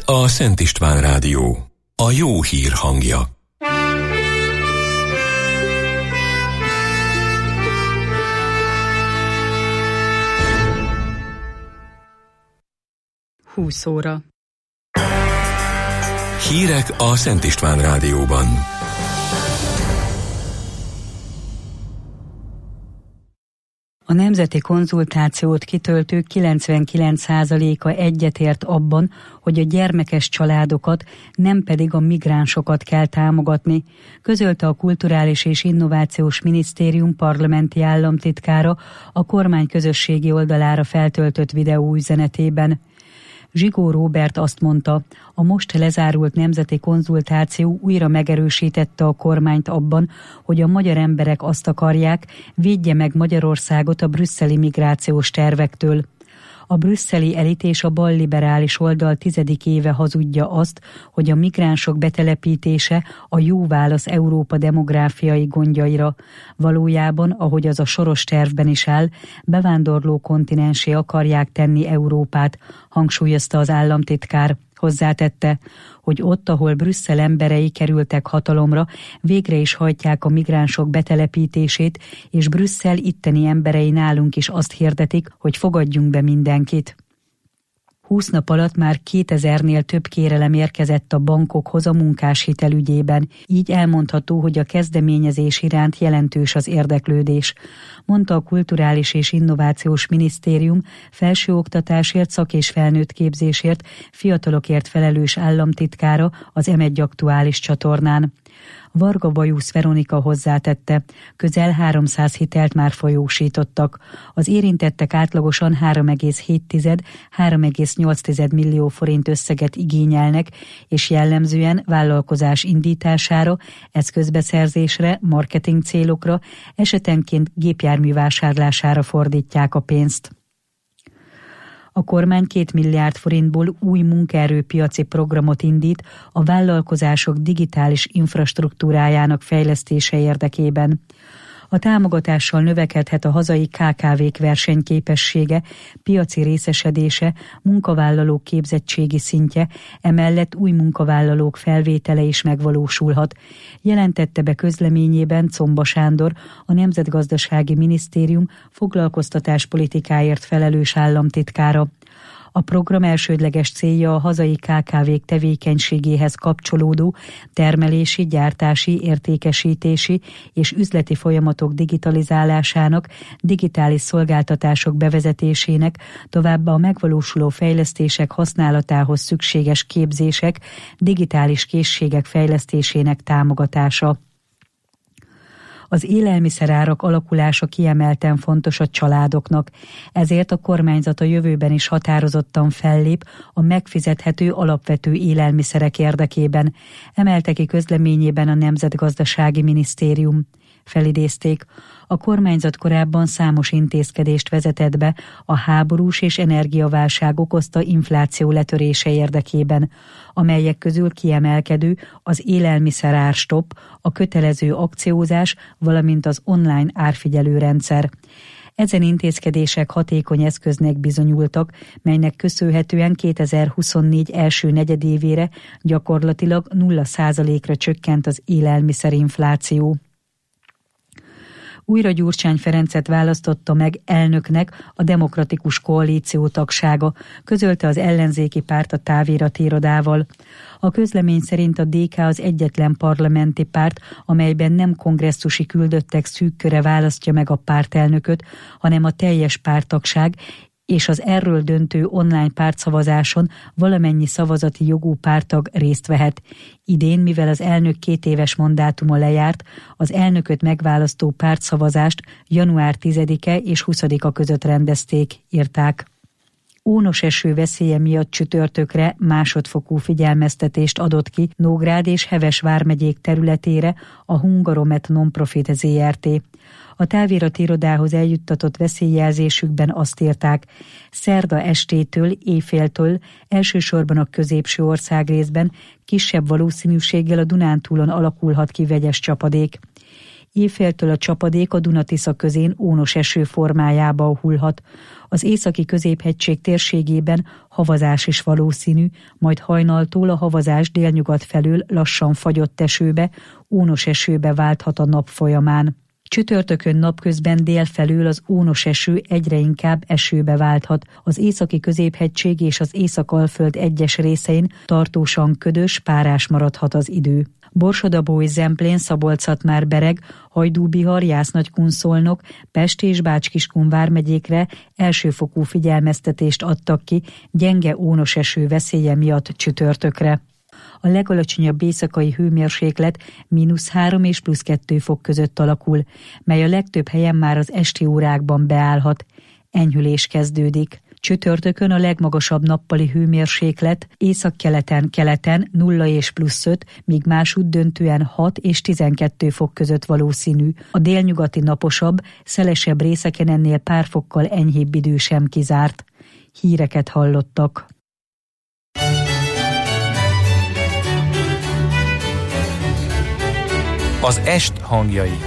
a Szent István Rádió, a jó hír hangja. Óra. Hírek a Szent István Rádióban. A nemzeti konzultációt kitöltő 99%-a egyetért abban, hogy a gyermekes családokat, nem pedig a migránsokat kell támogatni, közölte a Kulturális és Innovációs Minisztérium parlamenti államtitkára a kormány közösségi oldalára feltöltött videóüzenetében. Zsigó Róbert azt mondta, a most lezárult nemzeti konzultáció újra megerősítette a kormányt abban, hogy a magyar emberek azt akarják, védje meg Magyarországot a brüsszeli migrációs tervektől. A brüsszeli elit és a balliberális oldal 10. éve hazudja azt, hogy a migránsok betelepítése a jó válasz Európa demográfiai gondjaira. Valójában, ahogy az a Soros tervben is áll, bevándorló kontinenssé akarják tenni Európát, hangsúlyozta az államtitkár. Hozzátette, hogy ott, ahol Brüsszel emberei kerültek hatalomra, végre is hajtják a migránsok betelepítését, és Brüsszel itteni emberei nálunk is azt hirdetik, hogy fogadjunk be mindenkit. 20 nap alatt már 2000-nél több kérelem érkezett a bankokhoz a munkáshitel ügyében, így elmondható, hogy a kezdeményezés iránt jelentős az érdeklődés, mondta a Kulturális és Innovációs Minisztérium felsőoktatásért, szak- és felnőttképzésért, fiatalokért felelős államtitkára az M1 aktuális csatornán. Varga Bajusz Veronika hozzátette, közel 300 hitelt már folyósítottak. Az érintettek átlagosan 3,7-3,8 millió forint összeget igényelnek, és jellemzően vállalkozás indítására, eszközbeszerzésre, marketing célokra, esetenként gépjármű vásárlására fordítják a pénzt. A kormány 2 milliárd forintból új munkaerőpiaci programot indít a vállalkozások digitális infrastruktúrájának fejlesztése érdekében. A támogatással növekedhet a hazai KKV-k versenyképessége, piaci részesedése, munkavállalók képzettségi szintje, emellett új munkavállalók felvétele is megvalósulhat, jelentette be közleményében Czomba Sándor, a Nemzetgazdasági Minisztérium foglalkoztatáspolitikáért felelős államtitkára. A program elsődleges célja a hazai KKV-k tevékenységéhez kapcsolódó termelési, gyártási, értékesítési és üzleti folyamatok digitalizálásának, digitális szolgáltatások bevezetésének, továbbá a megvalósuló fejlesztések használatához szükséges képzések, digitális készségek fejlesztésének támogatása. Az élelmiszerárak alakulása kiemelten fontos a családoknak, ezért a kormányzat a jövőben is határozottan fellép a megfizethető alapvető élelmiszerek érdekében, emelte ki közleményében a Nemzetgazdasági Minisztérium. Felidézték, a kormányzat korábban számos intézkedést vezetett be a háborús és energiaválság okozta infláció letörése érdekében, amelyek közül kiemelkedő az élelmiszerárstopp, a kötelező akciózás, valamint az online árfigyelő rendszer. Ezen intézkedések hatékony eszköznek bizonyultak, melynek köszönhetően 2024 első negyedévére gyakorlatilag 0%-ra csökkent az élelmiszerinfláció. Újra Gyurcsány Ferencet választotta meg elnöknek a Demokratikus Koalíció tagsága, közölte az ellenzéki párt a táviratirodával. A közlemény szerint a DK az egyetlen parlamenti párt, amelyben nem kongresszusi küldöttek szűk köre választja meg a pártelnököt, hanem a teljes párttagság, és az erről döntő online pártszavazáson valamennyi szavazati jogú párttag részt vehet. Idén, mivel az elnök 2 éves mandátuma lejárt, az elnököt megválasztó pártszavazást január 10-e és 20-a között rendezték, írták. Ónos eső veszélye miatt csütörtökre másodfokú figyelmeztetést adott ki Nógrád és Heves vármegyék területére a Hungaromet Nonprofit Zrt. A távirati irodához eljuttatott veszélyjelzésükben azt írták, szerda estétől, éjféltől, elsősorban a középső országrészben kisebb valószínűséggel a Dunántúlon alakulhat ki vegyes csapadék. Éjféltől a csapadék a Duna-Tisza közén ónos eső formájába hullhat. Az északi középhegység térségében havazás is valószínű, majd hajnaltól a havazás délnyugat felől lassan fagyott esőbe, ónos esőbe válthat a nap folyamán. Csütörtökön napközben délfelől az ónos eső egyre inkább esőbe válthat. Az északi középhegység és az Észak-Alföld egyes részein tartósan ködös, párás maradhat az idő. Borsod-Abaúj, Zemplén, Szabolcs-Szatmár-Bereg, Hajdú-Bihar, Jász-Nagykun-Szolnok, Pest és Bács-Kiskun vármegyékre elsőfokú figyelmeztetést adtak ki gyenge ónos eső veszélye miatt csütörtökre. A legalacsonyabb éjszakai hőmérséklet -3 és +2 fok között alakul, mely a legtöbb helyen már az esti órákban beállhat. Enyhülés kezdődik. Csütörtökön a legmagasabb nappali hőmérséklet északkeleten 0 és +5, míg másútt döntően 6 és 12 fok között valószínű. A délnyugati naposabb, szelesebb részeken ennél pár fokkal enyhébb idő sem kizárt. Híreket hallottak. Az est hangjai.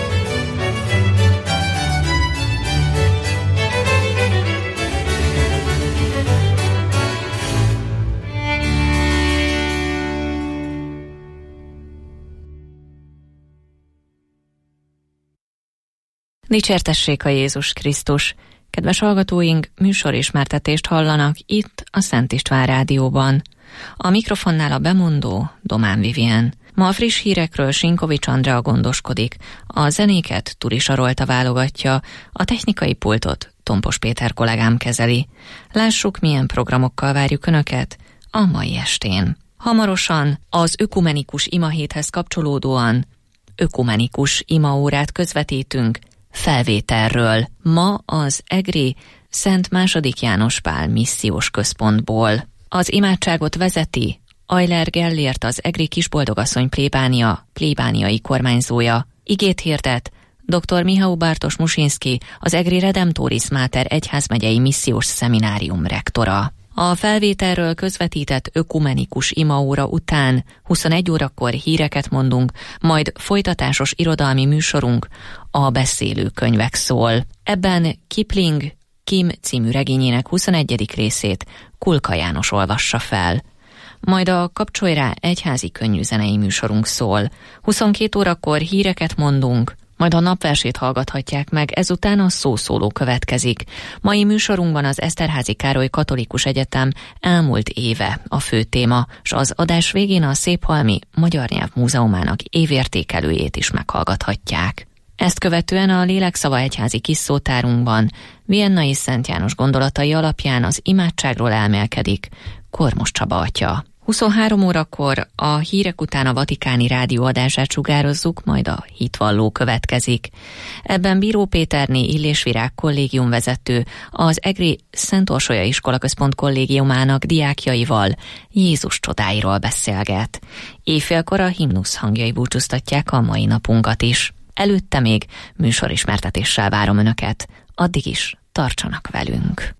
Dicsértessék a Jézus Krisztus! Kedves hallgatóink, műsorismertetést hallanak itt a Szent István Rádióban. A mikrofonnál a bemondó Domán Vivien. Ma a friss hírekről Sinkovics Andrea gondoskodik, a zenéket Turi Sarolta válogatja, a technikai pultot Tompos Péter kollégám kezeli. Lássuk, milyen programokkal várjuk Önöket a mai estén. Hamarosan az ökumenikus imahéthez kapcsolódóan ökumenikus imaórát közvetítünk felvételről. Ma az egri Szent II. János Pál missziós központból. Az imádságot vezeti Ajler Gellért, az egri Kisboldogasszony plébániai kormányzója. Igét hirdet dr. Mihály Bartos Musinszki, az egri Redemptoris Mater egyházmegyei missziós szeminárium rektora. A felvételről közvetített ökumenikus imaóra után 21 órakor híreket mondunk, majd folytatásos irodalmi műsorunk, a Beszélő könyvek szól. Ebben Kipling Kim című regényének 21. részét Kulka János olvassa fel. Majd a Kapcsolj rá egyházi könnyűzenei műsorunk szól. 22 órakor híreket mondunk, majd a napversét hallgathatják meg, ezután a szószóló következik. Mai műsorunkban az Eszterházy Károly Katolikus Egyetem elmúlt éve a fő téma, s az adás végén a Széphalmi Magyar Nyelv Múzeumának évértékelőjét is meghallgathatják. Ezt követően a Lélekszava egyházi kis szótárunkban Viennai Szent János gondolatai alapján az imádságról elmélkedik Kormos Csaba atya. 23 órakor a hírek után a Vatikáni Rádió adását sugározzuk, majd a hitvalló következik. Ebben Bíró Péterné Illésvirág kollégiumvezető az egri Szent Orsolya Iskolaközpont kollégiumának diákjaival Jézus csodáiról beszélget. Éjfélkor a himnusz hangjai búcsúztatják a mai napunkat is. Előtte még műsorismertetéssel várom Önöket, addig is tartsanak velünk.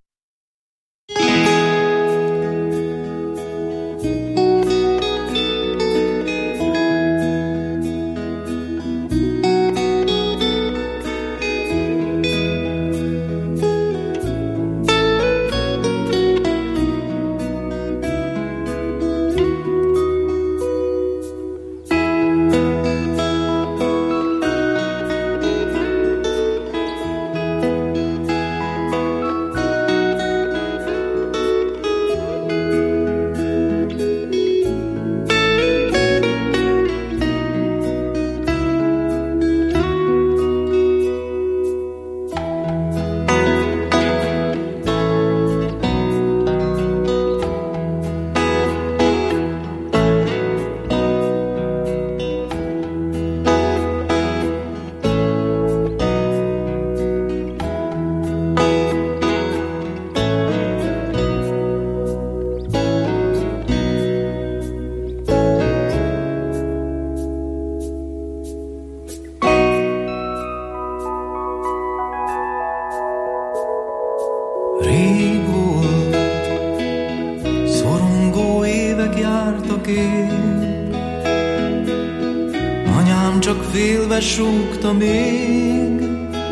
Anyám csak félve súgta még,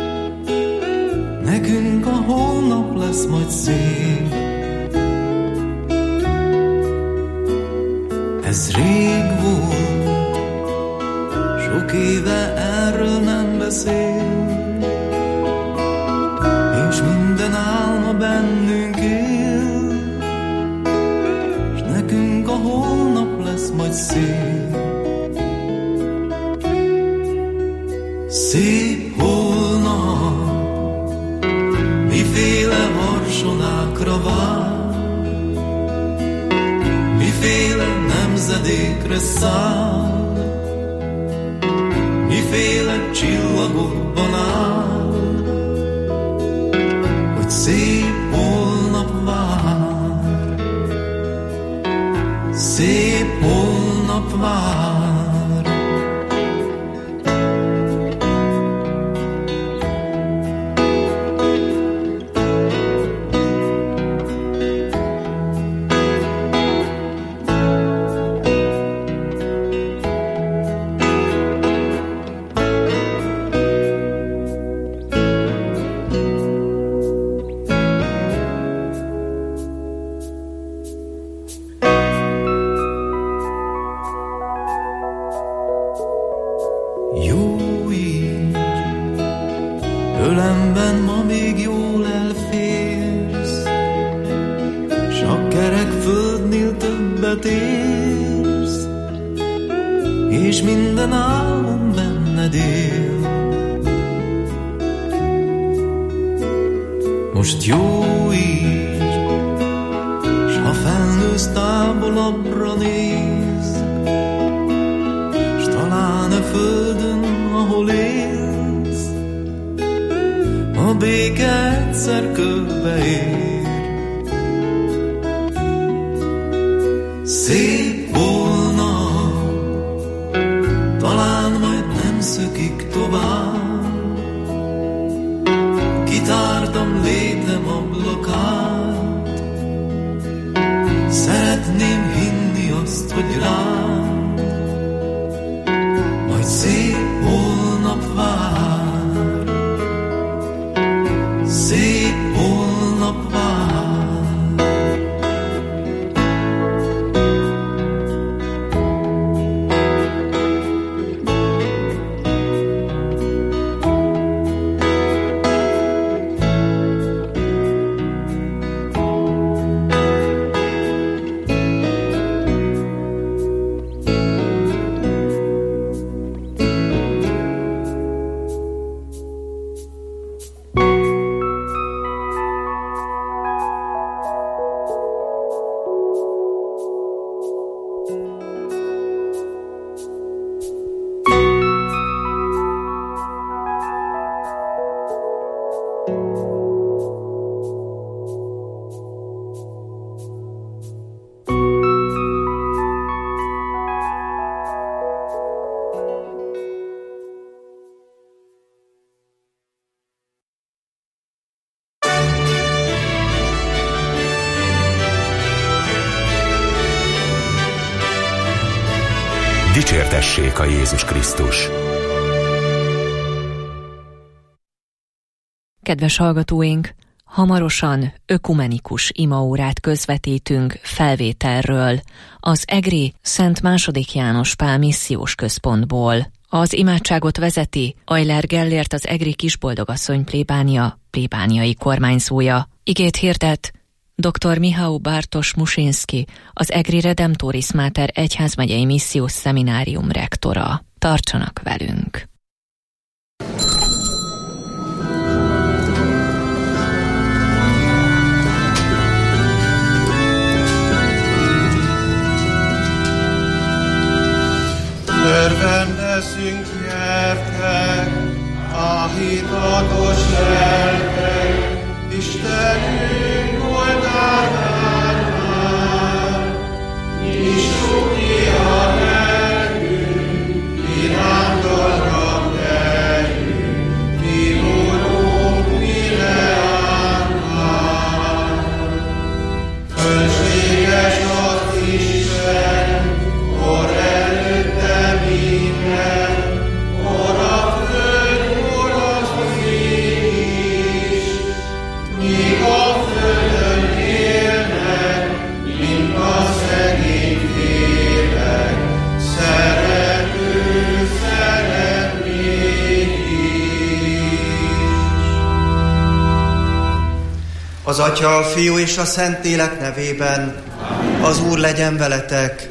nekünk a holnap lesz majd szép. Ez rég volt, sok éve erről nem beszél, és minden álma bennünk él, s nekünk a holnap lesz majd szép. Szép holnap, miféle harsonákra vár, miféle nemzedékre száll, miféle csillagokban áll, hogy szép holnap vár, szép holnap vár. Most jó így, s ha felnősz távolabbra néz, s talán a földön, ahol élsz, a béke egyszer körbeér. Szép volna, talán majd nem szökik tovább, kitártam létem ablakát, szeretném hinni azt, hogy rám majd szép holnap vár, szép holnap vár. Dicsértessék a Jézus Krisztus! Kedves hallgatóink, hamarosan ökumenikus imaórát közvetítünk felvételről, az egri Szent II. János Pál missziós központból. Az imádságot vezeti Ajler Gellért, az egri Kisboldogasszony plébánia plébániai kormányzója. Igét hirdet dr. Michał Bartosz Muszynszki, az egri Redemptoris Mater egyházmegyei missziós szeminárium rektora. Tartsanak velünk! Örvendezünk, gyertek, áhítatos lelkek, Istenünk voltál már, nyissuk ki a lelkünk, kirándulra keljünk, mi Urunk, mi leányvár. Fölséges az Isten, or előtte minden, Az Atya, a Fiú és a Szentlélek nevében. Amen. Az Úr legyen veletek.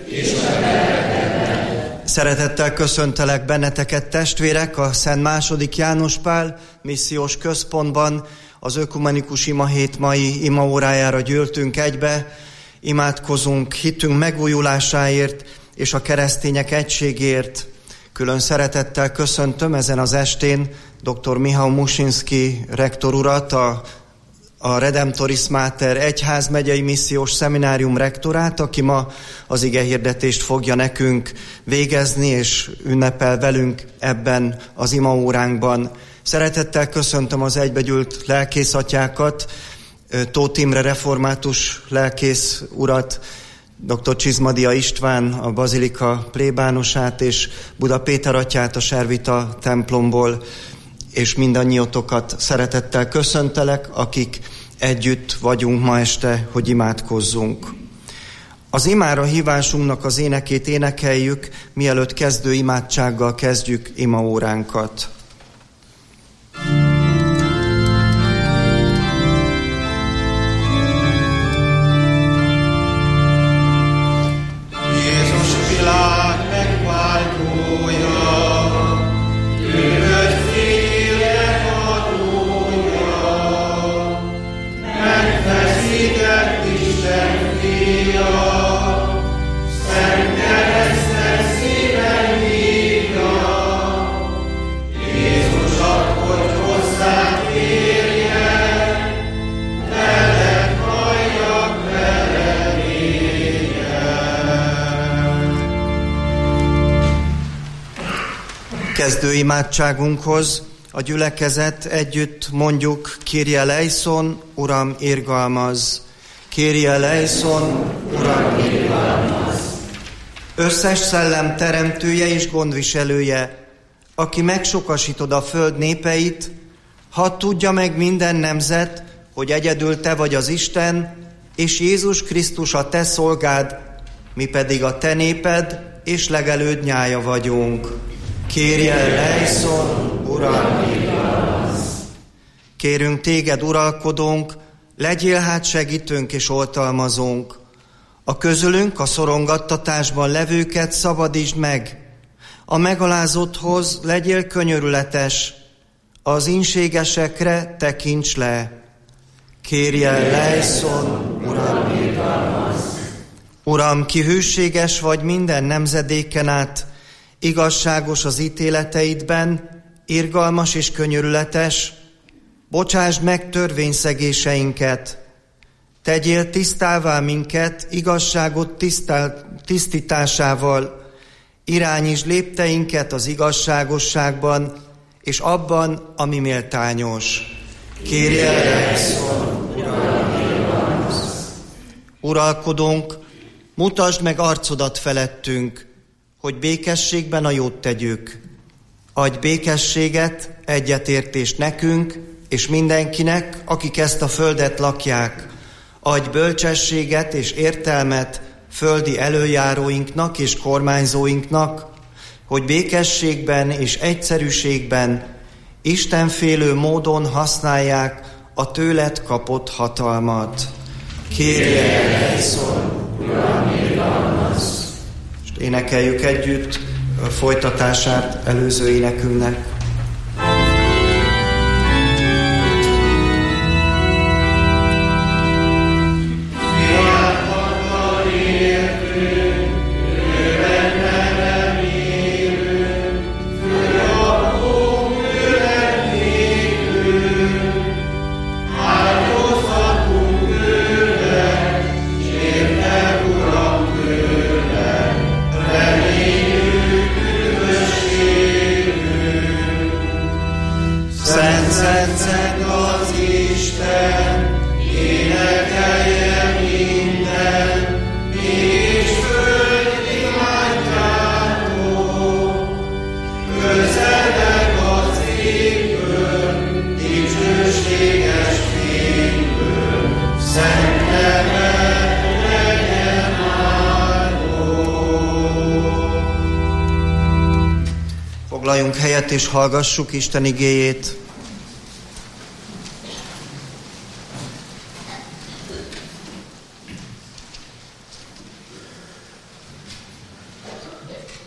Szeretettel köszöntelek benneteket, testvérek, a Szent II. János Pál missziós központban. Az ökumenikus imahét mai imaórájára gyűltünk egybe. Imádkozunk hitünk megújulásáért és a keresztények egységért. Külön szeretettel köszöntöm ezen az estén dr. Michał Muszynski rektor urat, a Redemptoris Mater egyházmegyei missziós szeminárium rektorát, aki ma az igehirdetést fogja nekünk végezni, és ünnepel velünk ebben az imaóránkban. Szeretettel köszöntöm az egybegyűlt lelkészatyákat, Tóth Imre református lelkész urat, dr. Csizmadia István, a bazilika plébánosát, és Buda Péter atyát a Servita templomból, és mindannyiótokat szeretettel köszöntelek, akik együtt vagyunk ma este, hogy imádkozzunk. Az imára hívásunknak az énekét énekeljük, mielőtt kezdő imádsággal kezdjük imaóránkat. Kezdő imádságunkhoz a gyülekezet együtt mondjuk: Kyrie eleison, Uram, irgalmazz! Kyrie eleison, Uram, irgalmazz! Összes szellem teremtője és gondviselője, aki megsokasítod a föld népeit, hadd tudja meg minden nemzet, hogy egyedül te vagy az Isten, és Jézus Krisztus a te szolgád, mi pedig a te néped és legelőd nyája vagyunk. Kyrie eleison, Uram, irgalmazz! Kérünk téged, uralkodónk, legyél hát segítőnk és oltalmazónk. A közülünk a szorongattatásban levőket szabadítsd meg. A megalázotthoz legyél könyörületes, az ínségesekre tekints le. Kyrie eleison, Uram, irgalmazz! Uram, ki hűséges vagy minden nemzedéken át, igazságos az ítéleteidben, irgalmas és könyörületes, bocsásd meg törvényszegéseinket, tegyél tisztává minket igazságot tisztításával, irányítsd lépteinket az igazságosságban, és abban, ami méltányos. Kyrie eleison, Uram, irgalmazz! Uralkodónk, mutasd meg arcodat felettünk, hogy békességben a jót tegyük. Adj békességet, egyetértést nekünk, és mindenkinek, akik ezt a földet lakják. Adj bölcsességet és értelmet földi előjáróinknak és kormányzóinknak, hogy békességben és egyszerűségben, istenfélő módon használják a tőled kapott hatalmat. Kyrie eleison, Uram, irgalmazz! Énekeljük együtt a folytatását előző énekünknek. Foglaljunk helyet és hallgassuk Isten igéjét.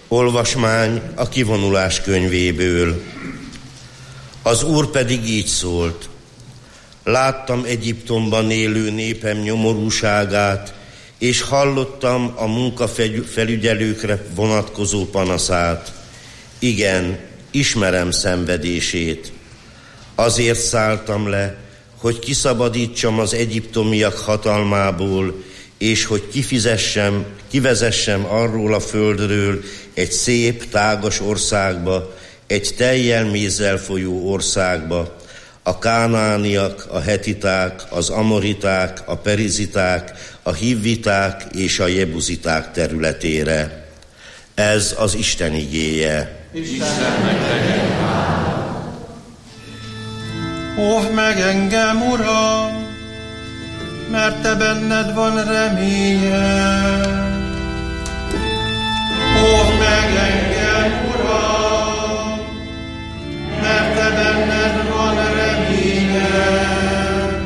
Olvasmány a kivonulás könyvéből. Az Úr pedig így szólt: láttam Egyiptomban élő népem nyomorúságát, és hallottam a munkafelügyelőkre vonatkozó panaszát. Igen, ismerem szenvedését. Azért szálltam le, hogy kiszabadítsam az egyiptomiak hatalmából, és hogy kivezessem arról a földről egy szép, tágas országba, egy tejjel mézzel folyó országba, a kánaániak, a hetiták, az amoriták, a periziták, a hivviták és a jebuziták területére. Ez az Isten igéje. Istennek legyen hála. Óvd meg engem, Uram, mert Te benned van reményem. Óvd meg engem, Uram, mert Te benned van reményem.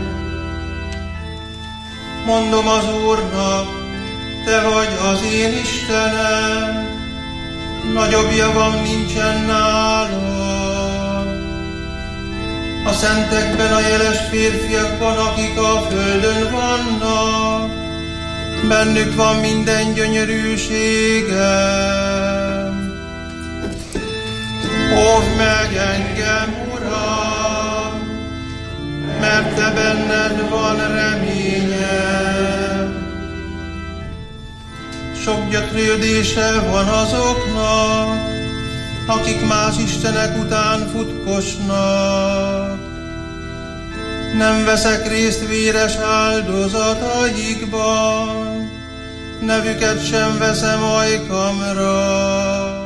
Mondom az Úrnak, Te vagy az én Istenem, nagyobb javam nincsen nálam. A szentekben, a jeles férfiakban, akik a földön vannak, bennük van minden gyönyörűségem. Óvd meg engem, Uram, mert Te benned van reményem. Sok gyötrődése van azoknak, akik más istenek után futkosnak. Nem veszek részt véres áldozataikban, nevüket sem veszem ajkamra.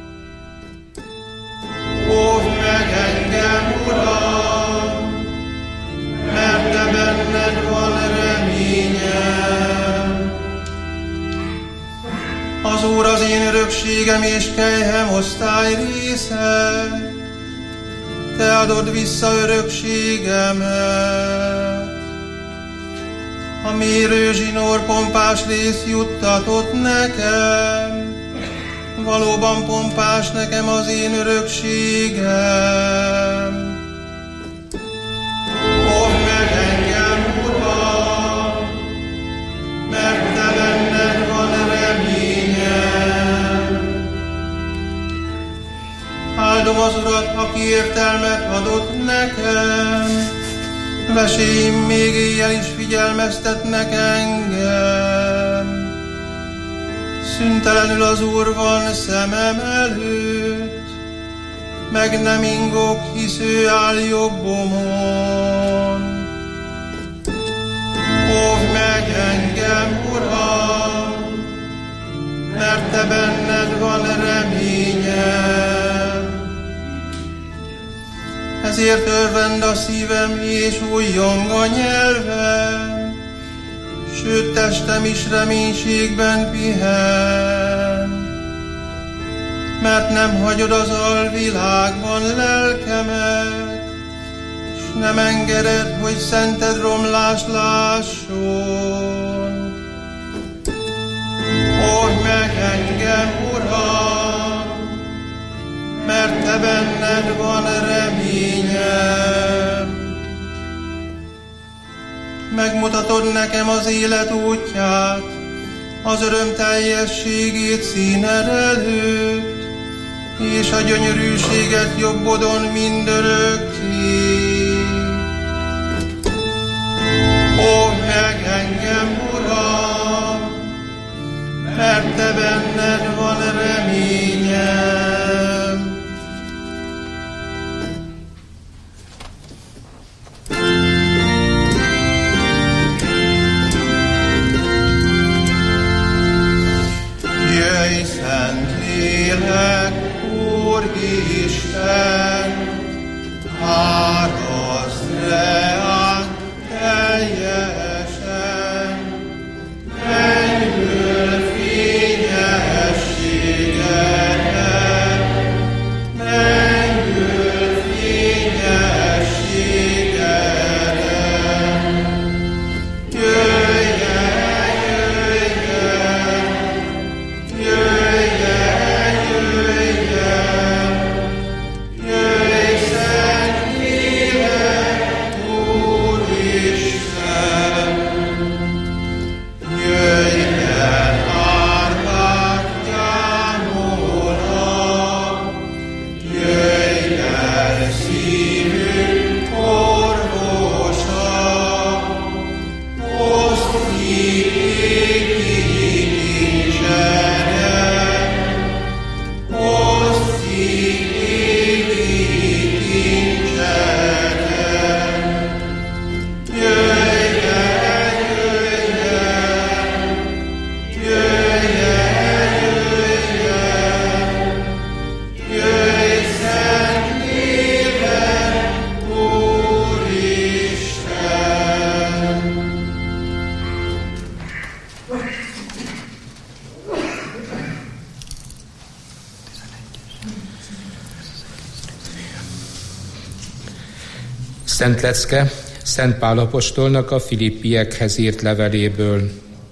Óvd meg engem, Uram, mert Te benned van reményem. Az Úr az én örökségem és kelyhem osztály része, Te adod vissza örökségemet. A mérő zsinór pompás rész juttatott nekem, valóban pompás nekem az én örökségem. Óvd meg engem, Uram, mert Te benned van reményem. Áldom az Urat, aki értelmet adott nekem, veséim még éjjel is figyelmeztetnek engem. Szüntelenül az Úr van szemem előtt, meg nem ingok, hisz ő áll jobbomon. Óvd meg engem, Uram, mert Te benned van reményem. Ezért örvend a szívem és újjong a nyelvem, sőt testem is reménységben pihen. Mert nem hagyod az alvilágban lelkemet, s nem engeded, hogy szented romlást lásson. Óvd meg engem, Uram, mert Te benned van reményem. Megmutatod nekem az élet útját, az öröm teljességét színed előtt, és a gyönyörűséget jobbodon mindörökké. Óvd meg engem, Uram, mert Te benned van reményem. Jöjj, Szent Lélek, Úr Isten, árazd reánk teljesen, mennyből fényességedet, mennyből fényességedet. Jöjj el, jöjj el, jöjj el, jöjj Szent lecke Szent Pál apostolnak a Filippiekhez írt leveléből.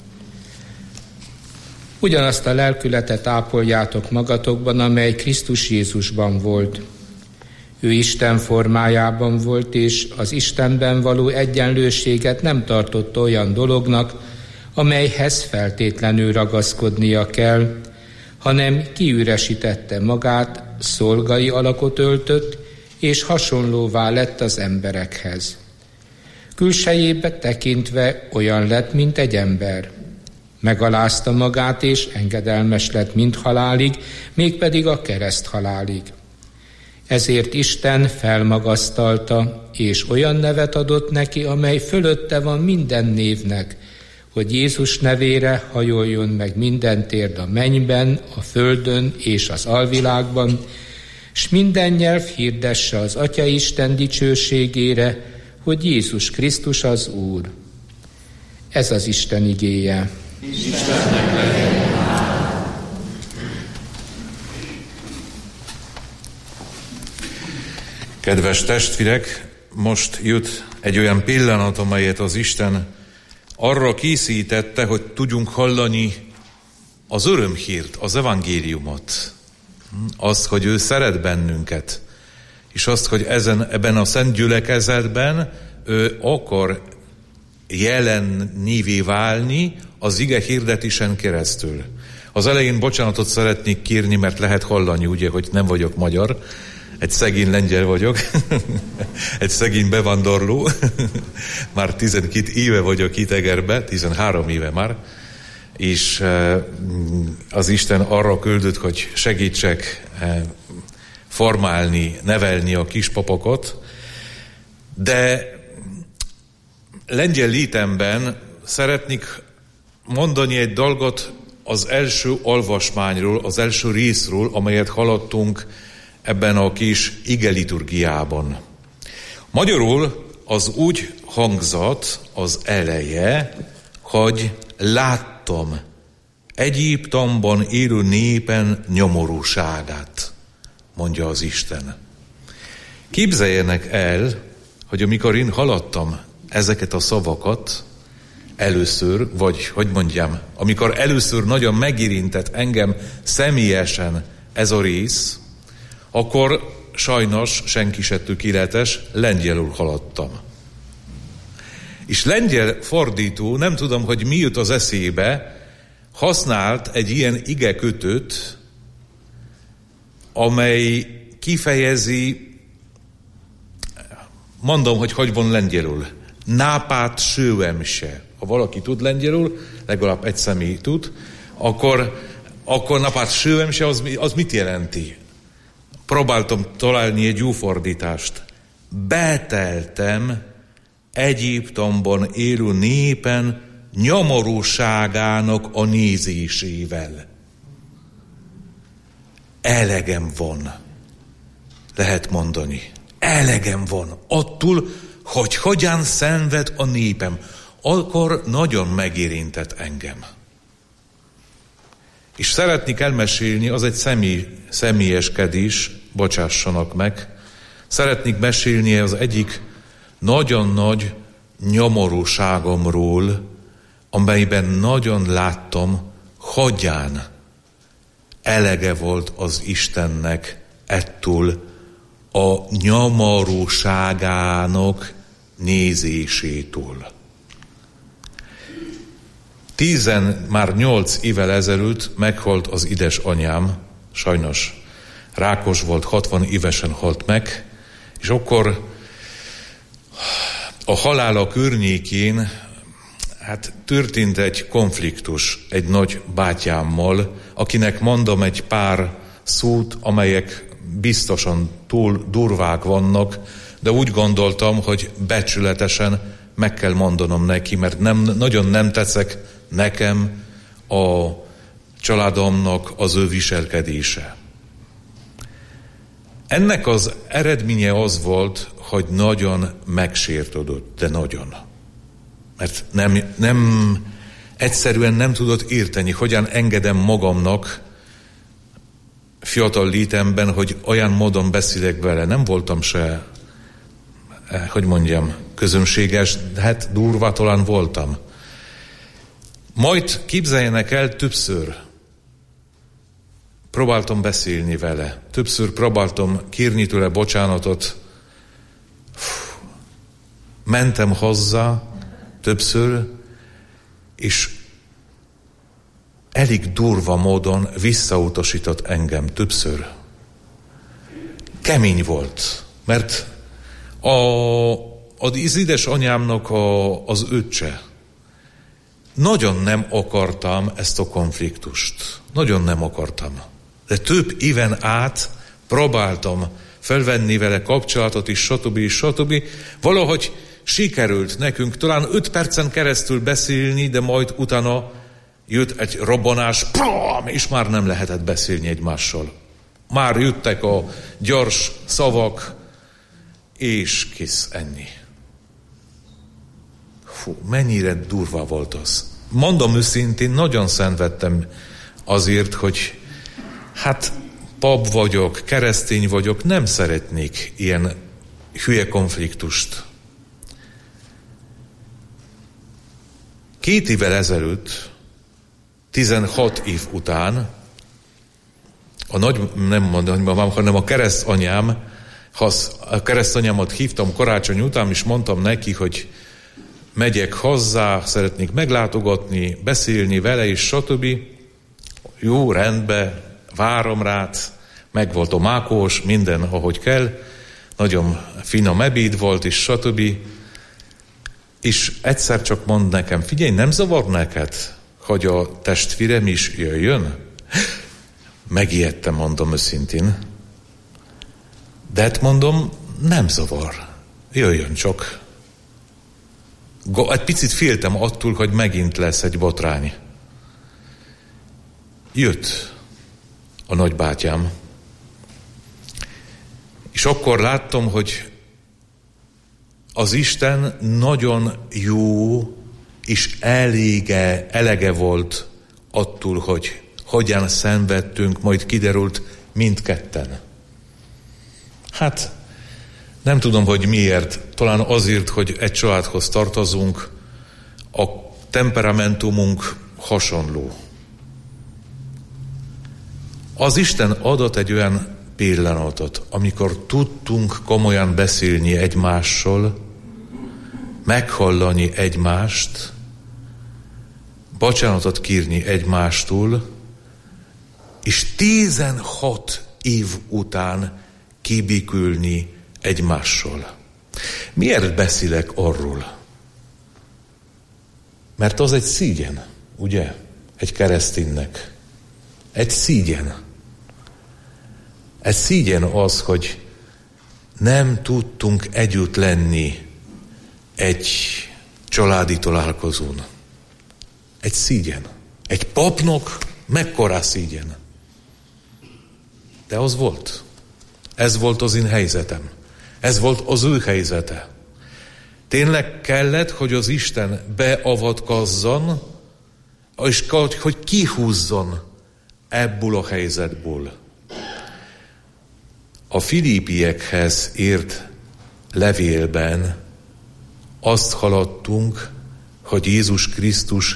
Ugyanazt a lelkületet ápoljátok magatokban, amely Krisztus Jézusban volt. Ő Isten formájában volt, és az Istenben való egyenlőséget nem tartott olyan dolognak, amelyhez feltétlenül ragaszkodnia kell, hanem kiüresítette magát, szolgai alakot öltött, és hasonlóvá lett az emberekhez. Külsejébe tekintve olyan lett, mint egy ember. Megalázta magát, és engedelmes lett mind halálig, mégpedig a kereszt halálig. Ezért Isten felmagasztalta, és olyan nevet adott neki, amely fölötte van minden névnek, hogy Jézus nevére hajoljon meg minden térd a mennyben, a földön és az alvilágban, s minden nyelv hirdesse az Atya Isten dicsőségére, hogy Jézus Krisztus az Úr. Ez az Isten igéje. Istennek legyen. Kedves testvérek, most jut egy olyan pillanat, amelyet az Isten arra készítette, hogy tudjunk hallani az örömhírt, az evangéliumot. Azt, hogy ő szeret bennünket, és azt, hogy ebben a szent gyülekezetben ő akar jelennévé válni az ige hirdetésen keresztül. Az elején bocsánatot szeretnék kérni, mert lehet hallani, ugye, hogy nem vagyok magyar, egy szegény lengyel vagyok, egy szegény bevándorló, már 12 éve vagyok itt Egerbe, 13 éve már, és az Isten arra küldött, hogy segítsek formálni, nevelni a kispapokat, de lengyel létemben szeretnék mondani egy dolgot az első olvasmányról, az első részről, amelyet hallottunk ebben a kis igeliturgiában. Magyarul az úgy hangzott az eleje, hogy láttam Egyiptomban élő népen nyomorúságát, mondja az Isten. Képzeljenek el, hogy amikor én hallottam ezeket a szavakat először, vagy hogy mondjam, amikor először nagyon megérintett engem személyesen ez a rész, akkor sajnos senki se tökéletes, lengyelül hallottam. És lengyel fordító, nem tudom, hogy mi jut az eszébe, használt egy ilyen igekötőt, amely kifejezi, mondom, hogy van lengyelül, nápát sőemse. Ha valaki tud lengyelül, legalább egy személy tud, akkor nápát sőemse az mit jelenti? Próbáltam találni egy jó fordítást. Beteltem Egyiptomban élő népen nyomorúságának a nézésével. Elegem van, lehet mondani. Elegem van attól, hogy hogyan szenved a népem. Akkor nagyon megérintett engem. És szeretnék elmesélni, az egy személyeskedés, bocsássanak meg. Szeretnék mesélni az egyik nagyon nagy nyomorúságomról, amelyben nagyon láttam, hogyan elege volt az Istennek ettől a nyomorúságának nézésétől. Már 8 évvel ezelőtt meghalt az édesanyám, sajnos rákos volt, 60 évesen halt meg, És akkor a halála környékén történt egy konfliktus egy nagy bátyámmal, akinek mondom egy pár szót, amelyek biztosan túl durvák vannak, de úgy gondoltam, hogy becsületesen meg kell mondanom neki, mert nagyon nem tetszek nekem a családomnak az ő viselkedése. Ennek az eredménye az volt, hogy nagyon megsértődött, de nagyon. Mert egyszerűen nem tudott érteni, hogyan engedem magamnak fiatal létemben, hogy olyan módon beszélek vele. Nem voltam se, közönséges, de durva talán voltam. Majd képzeljenek el, többször próbáltam beszélni vele. Többször próbáltam kérni tőle bocsánatot. Mentem hozzá többször, és elég durva módon visszautasított engem többször. Kemény volt, mert az édesanyámnak az öccse. Nagyon nem akartam ezt a konfliktust. Nagyon nem akartam. De több éven át próbáltam felvenni vele kapcsolatot, és stb. Valahogy sikerült nekünk talán 5 percen keresztül beszélni, de majd utána jött egy robbanás, és már nem lehetett beszélni egymással. Már jöttek a gyors szavak, és kész, ennyi. Mennyire durva volt az. Mondom őszintén, nagyon szenvedtem azért, hogy pap vagyok, keresztény vagyok, nem szeretnék ilyen hülye konfliktust. 2 évvel ezelőtt, 16 év után, hanem a keresztanyámat hívtam karácsony után, és mondtam neki, hogy megyek hozzá, szeretnék meglátogatni, beszélni vele, és stb. Jó, rendben, várom rád, meg volt a mákos, minden, ahogy kell, nagyon finom ebéd volt, és stb. És egyszer csak mond nekem, figyelj, nem zavar neked, hogy a testvérem is jöjjön? Megijedtem, mondom őszintén. De mondom, nem zavar, jöjjön csak. Egy picit féltem attól, hogy megint lesz egy botrány. Jött a nagybátyám, és akkor láttam, hogy az Isten nagyon jó és elege volt attól, hogy hogyan szenvedtünk, majd kiderült mindketten. Nem tudom, hogy miért, talán azért, hogy egy családhoz tartozunk, a temperamentumunk hasonló. Az Isten adott egy olyan pillanatot, amikor tudtunk komolyan beszélni egymással, meghallani egymást, bocsánatot kérni egymástól, és 16 év után kibékülni egymással. Miért beszélek arról? Mert az egy szégyen, ugye? Egy kereszténynek. Egy szégyen. Egy szégyen az, hogy nem tudtunk együtt lenni egy családi találkozón. Egy szégyen. Egy papnak mekkora szégyen. De az volt. Ez volt az én helyzetem. Ez volt az ő helyzete. Tényleg kellett, hogy az Isten beavatkozzon, és hogy kihúzzon ebből a helyzetből. A Filippiekhez írt levélben azt hallottunk, hogy Jézus Krisztus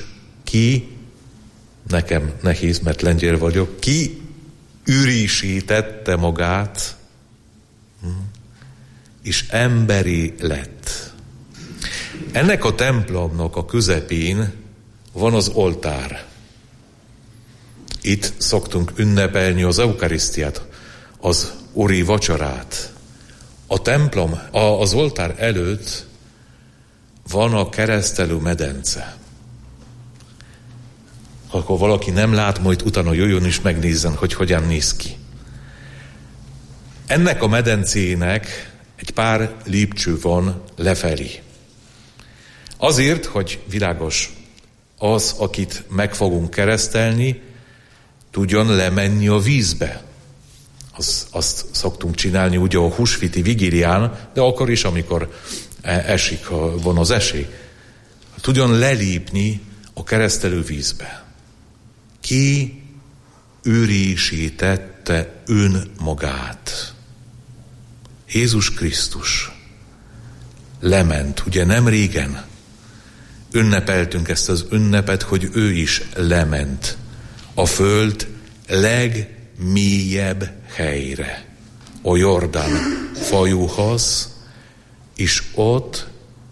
nekem nehéz, mert lengyel vagyok, ürisítette magát, és emberi lett. Ennek a templomnak a közepén van az oltár. Itt szoktunk ünnepelni az eukarisztiát, az úri vacsorát. A templom, az oltár előtt van a keresztelő medence. Akkor valaki nem lát, majd utána jöjjön és megnézzen, hogy hogyan néz ki. Ennek a medencének egy pár lépcső van lefelé. Azért, hogy világos, az, akit meg fogunk keresztelni, tudjon lemenni a vízbe. Azt szoktunk csinálni ugye a húsvéti vigílián, de akkor is, amikor esik, van az esély. Tudjon lelépni a keresztelő vízbe. Ki őrisítette önmagát? Jézus Krisztus lement, ugye nem régen ünnepeltünk ezt az ünnepet, hogy ő is lement a föld legmélyebb helyre, a Jordán folyóhoz, és ott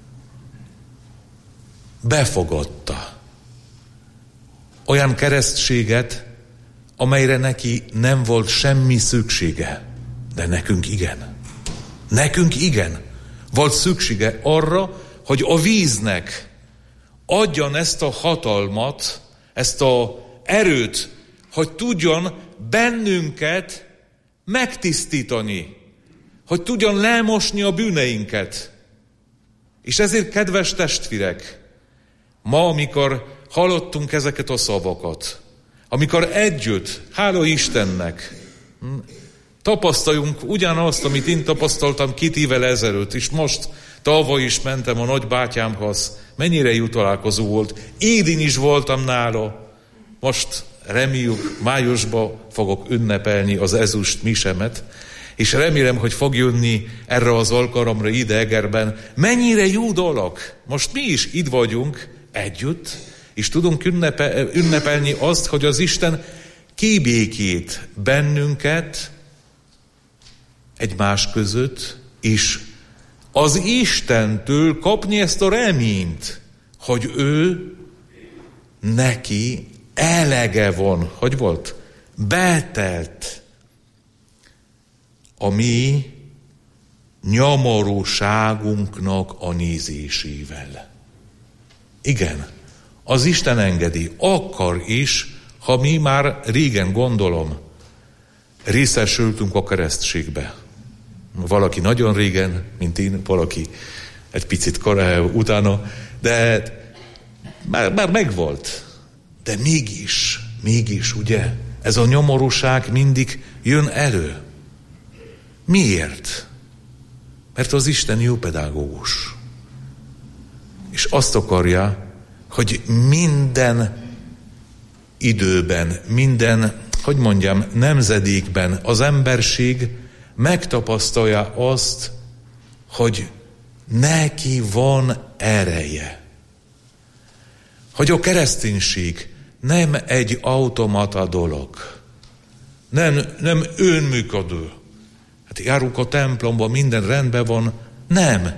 befogadta olyan keresztséget, amelyre neki nem volt semmi szüksége, de nekünk igen. Nekünk igen. Volt szüksége arra, hogy a víznek adjon ezt a hatalmat, ezt az erőt, hogy tudjon bennünket megtisztítani, hogy tudjon lemosni a bűneinket. És ezért, kedves testvérek, ma, amikor hallottunk ezeket a szavakat, amikor együtt, hála Istennek, tapasztaljunk ugyanazt, amit én tapasztaltam 2 évvel ezelőtt, és most tavaly is mentem a nagybátyámhoz, mennyire jó találkozó volt, én is voltam nála, most reméljük, májusban fogok ünnepelni az ezüst misemet, és remélem, hogy fog jönni erre az alkalomra ide Egerben. Mennyire jó dolog! Most mi is itt vagyunk együtt, és tudunk ünnepelni azt, hogy az Isten kibékít bennünket egymás között, és az Istentől kapni ezt a reményt, hogy ő neki elege van, hogy volt? Betelt a mi nyomorúságunknak a nézésével. Igen, az Isten engedi, akkor is, ha mi már régen, gondolom, részesültünk a keresztségbe. Valaki nagyon régen, mint én, valaki egy picit utána, de már megvolt. De mégis, ugye, ez a nyomorúság mindig jön elő. Miért? Mert az Isten jó pedagógus. És azt akarja, hogy minden időben, minden, hogy mondjam, nemzedékben az emberség megtapasztalja azt, hogy neki van ereje. Hogy a kereszténység nem egy automata dolog. Nem önműködő. Hát járunk a templomba, minden rendben van. Nem.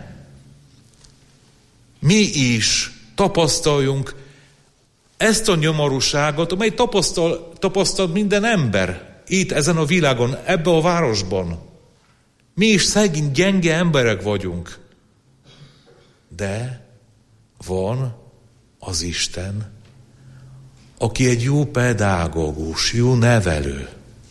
Mi is tapasztaljunk ezt a nyomorúságot, amely tapasztal minden ember itt ezen a világon, ebben a városban. Mi is szegény, gyenge emberek vagyunk. De van az Isten, aki egy jó pedagógus, jó nevelő,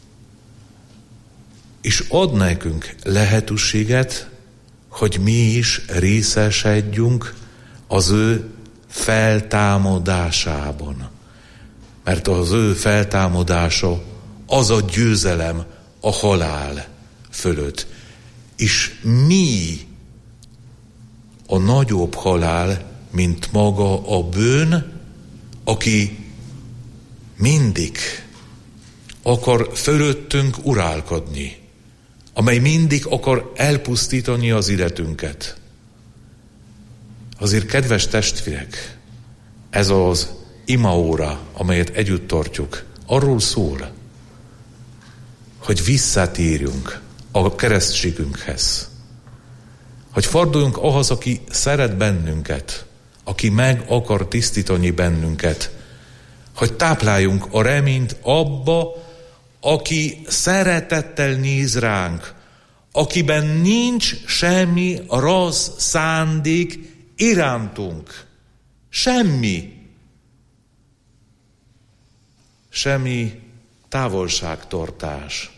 és ad nekünk lehetőséget, hogy mi is részesedjünk az ő feltámadásában. Mert az ő feltámadása az a győzelem a halál fölött. És mi a nagyobb halál, mint maga a bűn, aki mindig akar fölöttünk urálkodni, amely mindig akar elpusztítani az életünket. Azért, kedves testvérek, ez az imaóra, amelyet együtt tartjuk, arról szól, hogy visszatérjünk a keresztségünkhez. Hogy forduljunk ahhoz, aki szeret bennünket, aki meg akar tisztítani bennünket, hogy tápláljunk a reményt abba, aki szeretettel néz ránk, akiben nincs semmi rossz szándék irántunk. Semmi távolságtartás.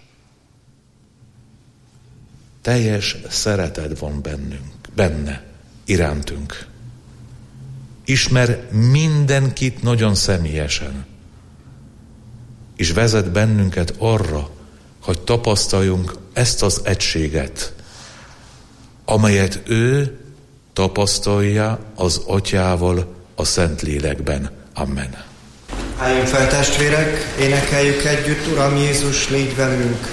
Teljes szeretet van benne, irántunk. Ismer mindenkit nagyon személyesen, és vezet bennünket arra, hogy tapasztaljunk ezt az egységet, amelyet ő tapasztalja az Atyával a Szentlélekben. Amen. Álljunk fel, testvérek, énekeljük együtt, Uram Jézus, légy velünk!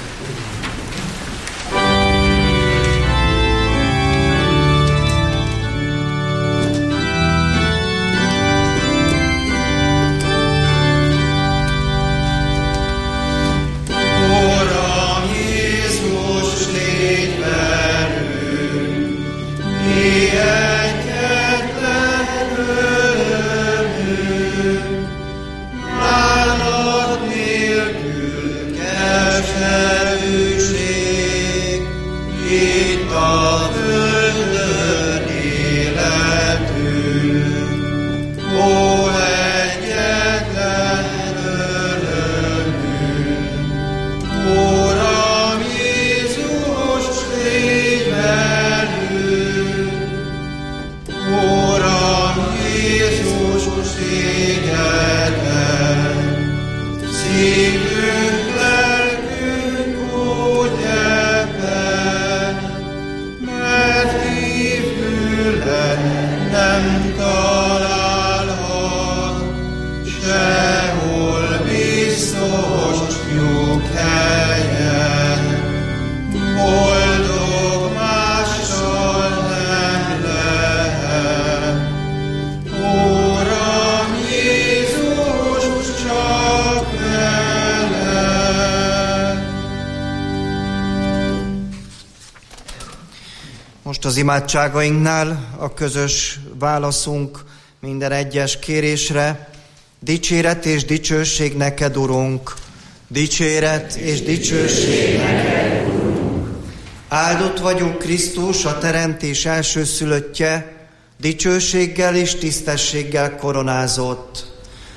Az imádságainknál a közös válaszunk minden egyes kérésre: dicséret és dicsőség neked, Urunk! Dicséret és dicsőség neked, Urunk! Áldott vagyunk Krisztus, a teremtés elsőszülöttje, dicsőséggel és tisztességgel koronázott.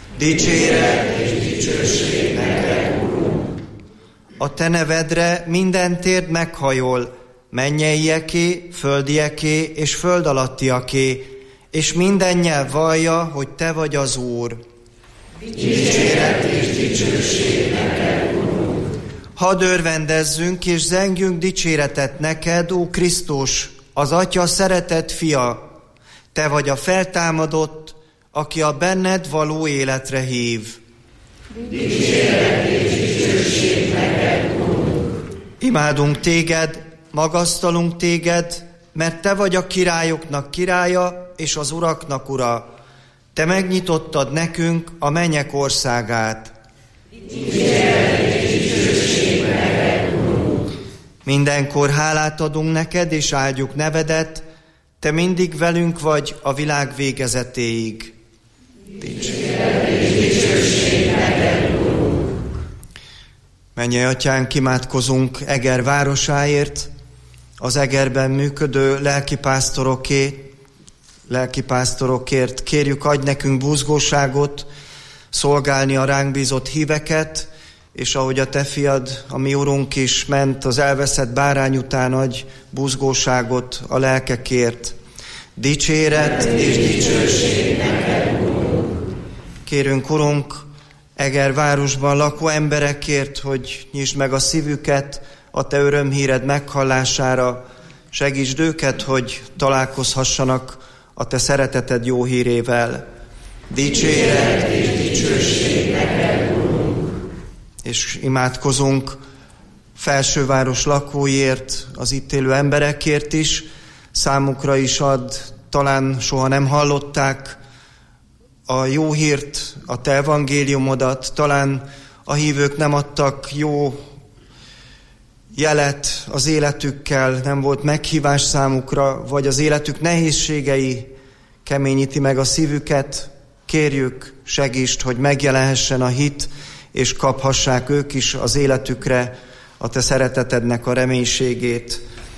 Dicséret és dicsőség neked, Urunk! A te nevedre minden térd meghajol, mennyieieké, földieké és föld alattiaké, és minden nyelv vallja, hogy te vagy az Úr. Dicséret és dicsőség neked, Urunk! Hadd örvendezzünk és zengjünk dicséretet neked, ó Krisztus, az Atya szeretett fia. Te vagy a feltámadott, aki a benned való életre hív. Dicséret és dicsőség neked, Urunk! Imádunk téged, magasztalunk téged, mert te vagy a királyoknak királya és az uraknak ura. Te megnyitottad nekünk a mennyek országát. Mindenkor hálát adunk neked és áldjuk nevedet, te mindig velünk vagy a világ végezetéig. Mennyei Atyánk, imádkozunk Eger városáért, az Egerben működő lelkipásztorokért. Kérjük, adj nekünk buzgóságot, szolgálni a ránk bízott híveket, és ahogy a te fiad, a mi Urunk is ment az elveszett bárány után, adj buzgóságot a lelkekért. Dicséret és dicsőség neked, Urunk! Kérünk, Urunk, Eger városban lakó emberekért, hogy nyisd meg a szívüket a te örömhíred meghallására, segítsd őket, hogy találkozhassanak a te szereteted jó hírével. Dicséret és dicsőség neked, Urunk! És imádkozunk Felsőváros lakóiért, az itt élő emberekért is, számukra is ad, talán soha nem hallották a jó hírt, a te evangéliumodat, talán a hívők nem adtak jó jelet az életükkel, nem volt meghívás számukra, vagy az életük nehézségei keményíti meg a szívüket. Kérjük, segítsd, hogy megjelenhessen a hit, és kaphassák ők is az életükre a te szeretetednek a reménységét.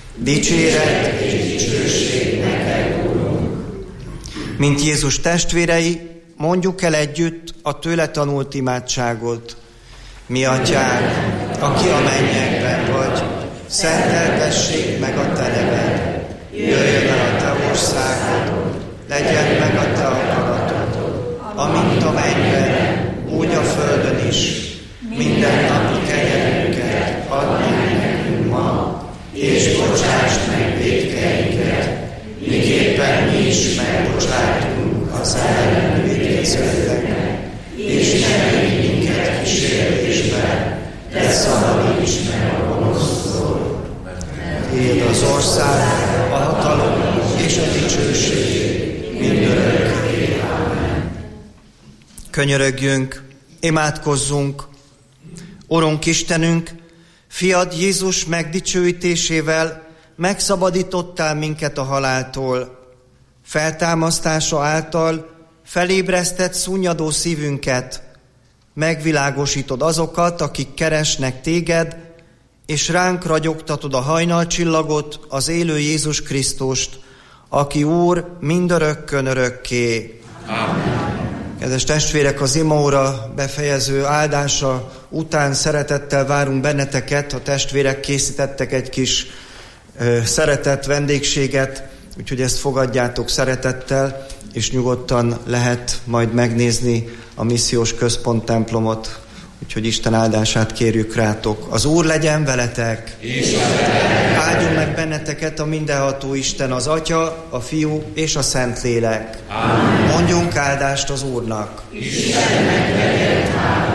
Dicséret és dicsőség neked, Urunk. Mint Jézus testvérei, mondjuk el együtt a tőle tanult imádságot. Mi Atyánk, aki a mennyekben vagy, szenteltessék meg a te neved. Jöjjön el a te országod, legyen meg a te akaratod, amint a mennyben, úgy a földön is. Minden napi kenyerünket add meg nekünk ma, és bocsásd meg vétkeinket, miképpen mi is megbocsátunk az ellenünk vétkezőknek, és ne vigy minket kísértésbe, de szabadíts meg a gonosztól. Tiéd az ország, a hatalom és a dicsőség mindörökké. Amen. Könyörögjünk, imádkozzunk. Urunk Istenünk, Fiad Jézus megdicsőítésével megszabadítottál minket a haláltól. Feltámasztása által felébresztett szunnyadó szívünket, megvilágosítod azokat, akik keresnek téged, és ránk ragyogtatod a hajnalcsillagot, az élő Jézus Krisztust, aki Úr mindörökkön örökké. Amen. Kedves testvérek, az imaóra befejező áldása után szeretettel várunk benneteket. A testvérek készítettek egy kis szeretett vendégséget, úgyhogy ezt fogadjátok szeretettel, és nyugodtan lehet majd megnézni a Missziós Központ templomot. Úgyhogy Isten áldását kérjük rátok. Az Úr legyen veletek! Áldjon meg benneteket a mindenható Isten, az Atya, a Fiú és a Szentlélek. Amen. Mondjunk áldást az Úrnak! Istennek legyen hála!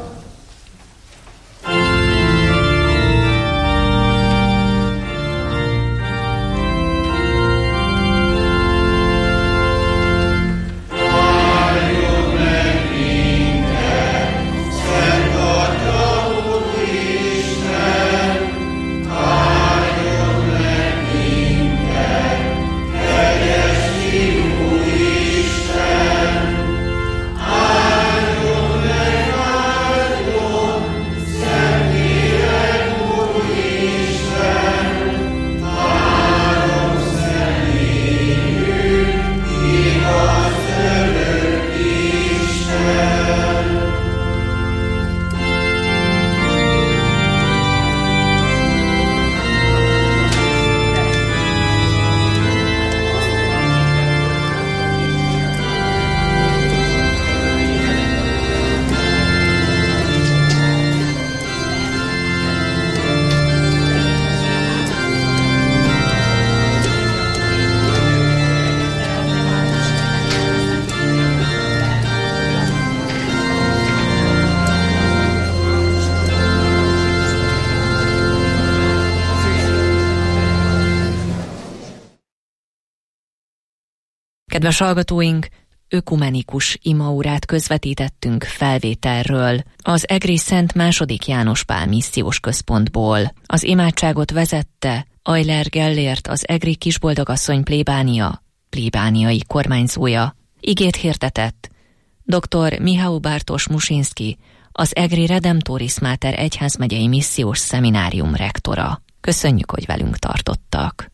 Kedves hallgatóink, ökumenikus imaórát közvetítettünk felvételről, az Egri Szent II. János Pál Missziós Központból. Az imádságot vezette Ajler Gellért, az Egri Kisboldogasszony plébániai kormányzója. Igét hirdetett dr. Michał Bartosz Musinski, az Egri Redemptoris Mater egyházmegyei missziós szeminárium rektora. Köszönjük, hogy velünk tartottak.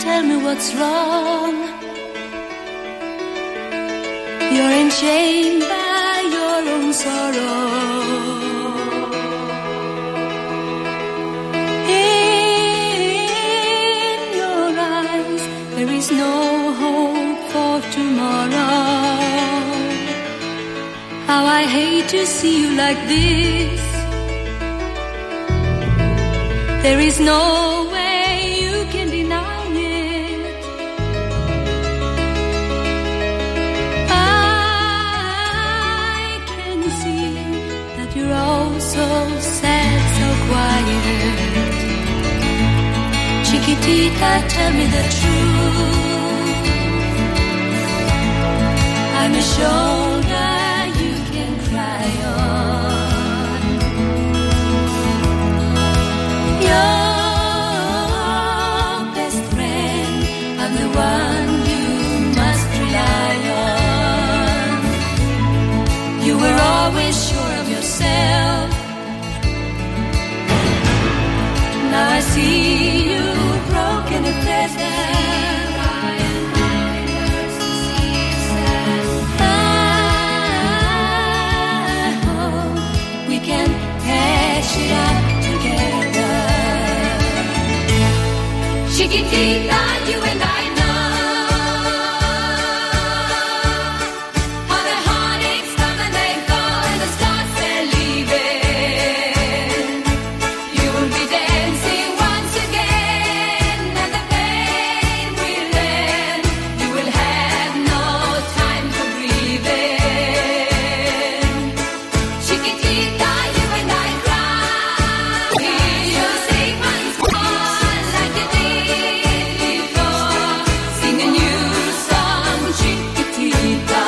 tell me what's wrong. You're enchained by your own sorrow. In your eyes there is no hope for tomorrow. How I hate to see you like this. There is no way you can deny it. I can see that you're all so sad, so quiet. Chiquitita, tell me the truth. I'm a shoulder you can cry on. Your best friend, I'm the one you must rely on. You were always sure of yourself. Now I see you broken and desperate. I hope we can patch it up together. Chiquitita, you and I know how the heartaches come and they go and the stars they're leaving. You will be dancing once again and the pain will end. You will have no time for breathing. Chiquitita, you and I cry. You'll sing once more like you did before. Sing a new song, Chiquitita.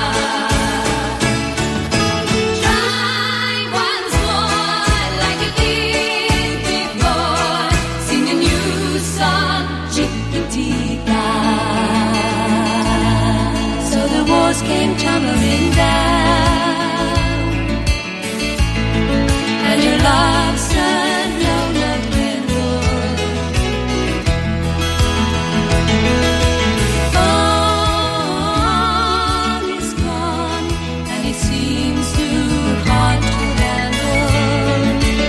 Try once more like you did before. Sing a new song, Chiquitita. So the walls came tumbling down, and your love sun no love dwindled. All is gone, and it seems too hard to handle.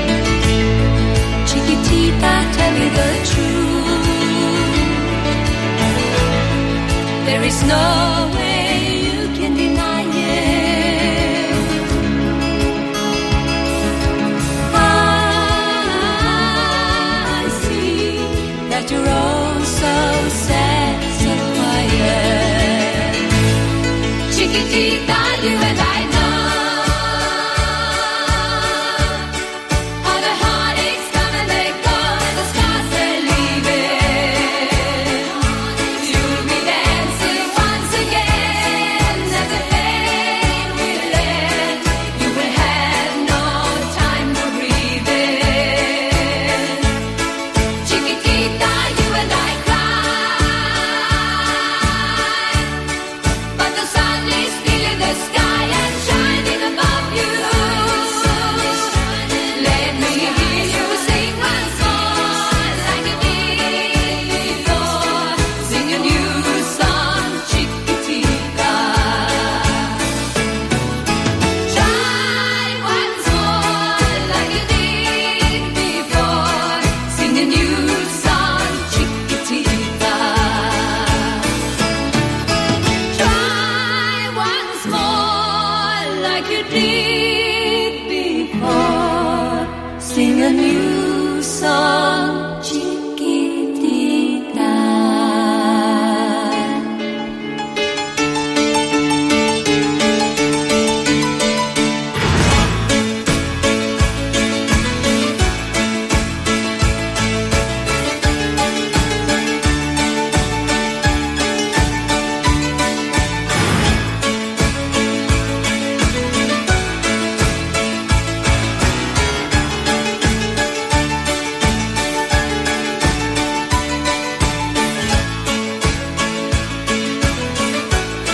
Chiquitita, tell me the truth. There is no way you can deny it. I see that you're all so sad, so quiet. Chiquitita, you and I know